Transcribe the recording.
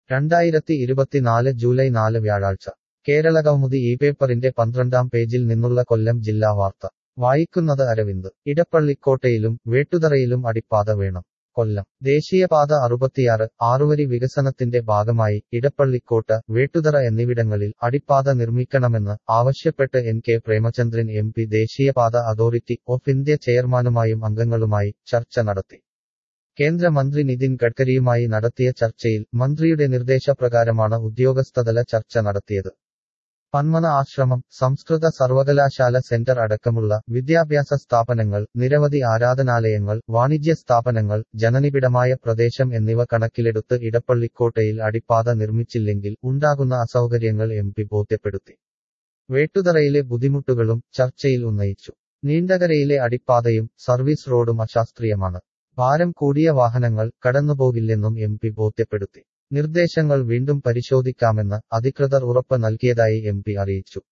2024 July 4 വ്യാഴാഴ്ച കേരളകൗമുദി ഈ പേപ്പറിന്റെ 12-ാം പേജിൽ നിന്നുള്ള കൊല്ലം ജില്ലാ വാർത്ത വായിക്കുന്നത് അരവിന്ദ്. ഇടപ്പള്ളിക്കോട്ടയിലും വേട്ടുതറയിലും അടിപ്പാത വേണം. കൊല്ലം ദേശീയപാത 66 ആറുവരി വികസനത്തിന്റെ ഭാഗമായി ഇടപ്പള്ളിക്കോട്ട, വേട്ടുതറ എന്നിവിടങ്ങളിൽ അടിപ്പാത നിർമ്മിക്കണമെന്ന് ആവശ്യപ്പെട്ട് കെ പ്രേമചന്ദ്രൻ MP ദേശീയപാത അതോറിറ്റി ഓഫ് ഇന്ത്യ ചെയർമാനുമായും അംഗങ്ങളുമായി ചർച്ച നടത്തി. കേന്ദ്രമന്ത്രി നിതിൻ ഗഡ്കരിയുമായി നടത്തിയ ചർച്ചയിൽ മന്ത്രിയുടെ നിർദ്ദേശപ്രകാരമാണ് ഉദ്യോഗസ്ഥതല ചർച്ച നടത്തിയത്. പന്മന ആശ്രമം, സംസ്കൃത സർവകലാശാല സെന്റർ അടക്കമുള്ള വിദ്യാഭ്യാസ സ്ഥാപനങ്ങൾ, നിരവധി ആരാധനാലയങ്ങൾ, വാണിജ്യ സ്ഥാപനങ്ങൾ, ജനനിബിഡമായ പ്രദേശം എന്നിവ കണക്കിലെടുത്ത് ഇടപ്പള്ളിക്കോട്ടയിൽ അടിപ്പാത നിർമ്മിച്ചില്ലെങ്കിൽ ഉണ്ടാകുന്ന അസൗകര്യങ്ങൾ MP ബോധ്യപ്പെടുത്തി. വേട്ടുതറയിലെ ബുദ്ധിമുട്ടുകളും ചർച്ചയിൽ ഉന്നയിച്ചു. നീണ്ടകരയിലെ അടിപ്പാതയും സർവീസ് റോഡും അശാസ്ത്രീയമാണ്. ഭാരം കൂടിയ വാഹനങ്ങൾ കടന്നുപോകില്ലെന്നും MP ബോധ്യപ്പെടുത്തി. നിർദ്ദേശങ്ങൾ വീണ്ടും പരിശോധിക്കാമെന്ന് അധികൃതർ ഉറപ്പ് നൽകിയതായി MP അറിയിച്ചു.